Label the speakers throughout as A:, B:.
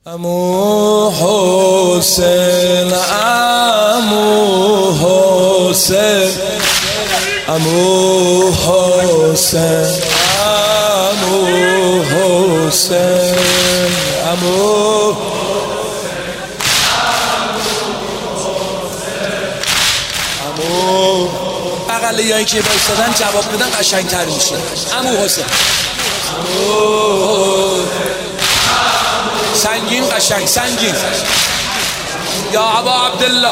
A: عمو حسین عمو حسین عمو حسین عمو حسین عمو عمو بغلیایی که بایستادن جواب بدن قشنگ‌تر میشه. عمو حسین سنگین قشنگ سنگین یا ابا عبدالله.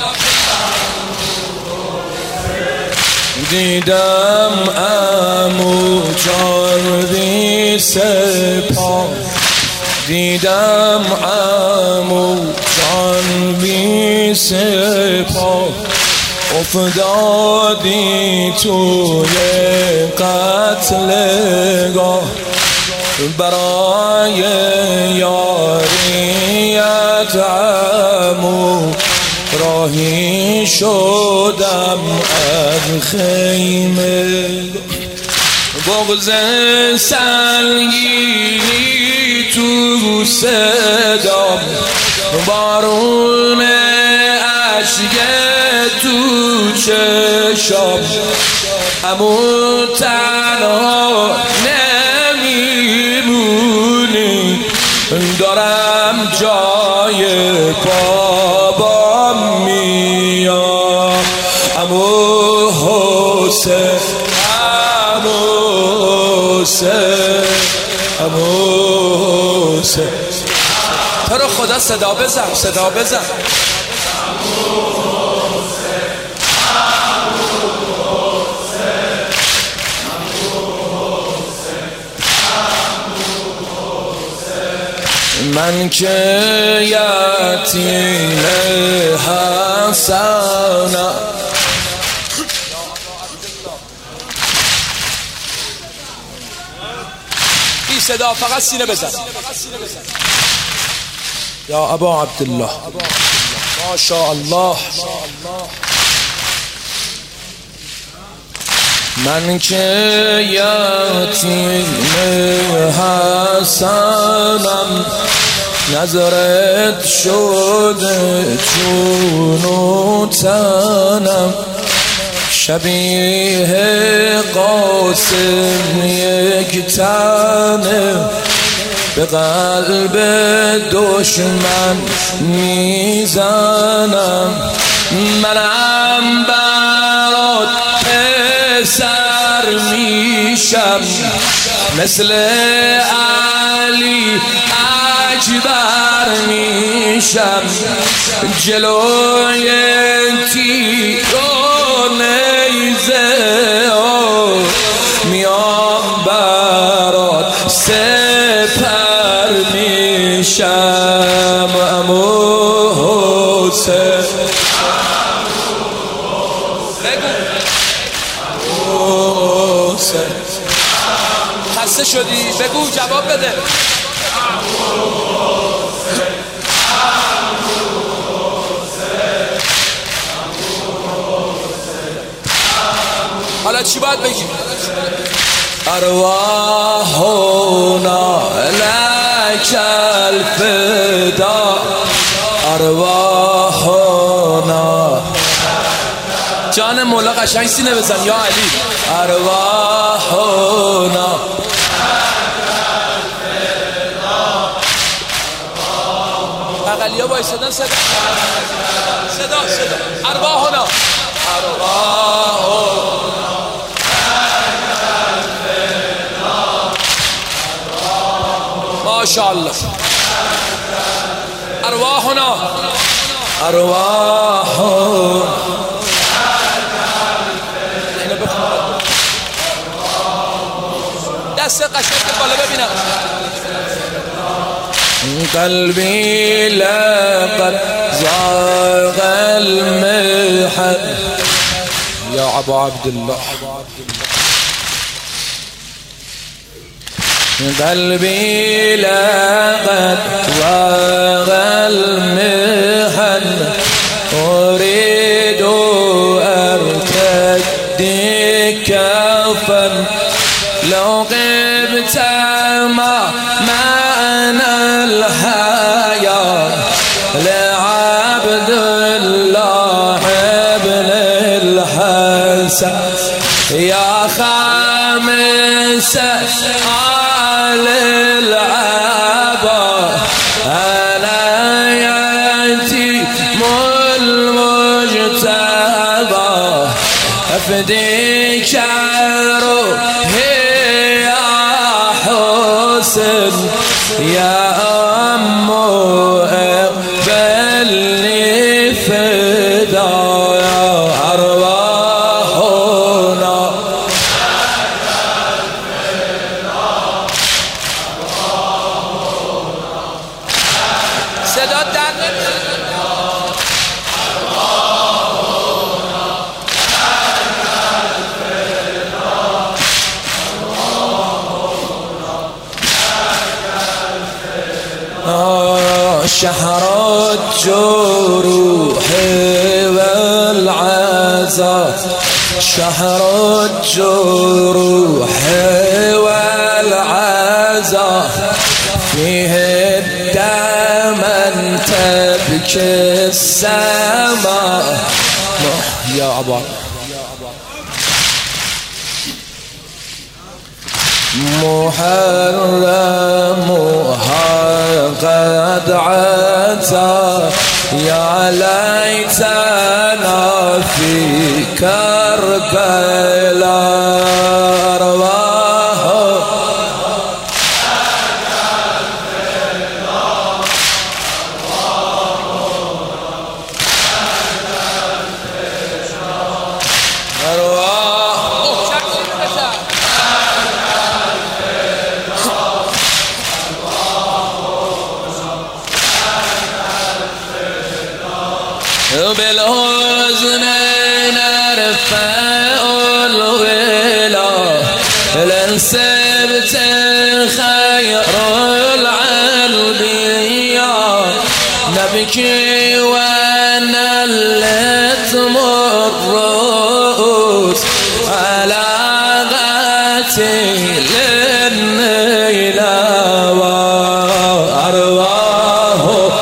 A: دیدم عمو جان بی سپاه، دیدم عمو جان بی سپاه، افتادی توی قتلگاه، برای یاریت عمو راهی شدم از خیمه، بغض سنگینی تو صدام، بارون اشک تو چشام، عمو تنها نمیمونی، دارم جای بابام میام. عمو حسین عمو حسین عمو حسین، تو رو خدا صدا بزن صدا بزن. من که یتیم حسنم، بی صدا فقط سینه بزن. یا ابا عبدالله ماشاءالله. من که یتیم حسنم، نظرت شده چون و تنم، شبیه قاسم یک تنه، به قلب دشمن میزنم. منم برات پسر میشم، مثل علی اکبر میشم، جلوی تیر و نیزه میام برات سپر میشم. عمو حسین خسته شدی؟ بگو جواب بده. حالا چی باید بگی؟ ارواحنا لک الفدا، ارواحنا. جان مولا قشنگ سینه بزن یا علی. ارواحنا بغلیا بایستادن صدا صدا صدا. ارواحنا ماشاءالله. ارواحنا ارواحنا دست قشنگ بالا ببینم. قلبی لقد زاغ المحن یا ابا عبدالله. قلبي لقد زاغ المحن، أريد أرتدي كفا، لو غبت ما معنى الحال، يا لعبد الله ابن الحسن يا خامس آل العبا أنا يتيم المجتبى أفديك روحي يا حسن يا أم اقبلني فدايا أرواحنا صدا شهر الجروح والعزاء شهر الجروح والعزاء فيه الدم تبكي السماء يا أبا محرمها قد عتى يا ليتنا في كربلاء أرواح بالحزن نرفع الغلا لنسبت خير العلبية نبكي ونلتم الرؤوس على غتيل النيلة وأرواح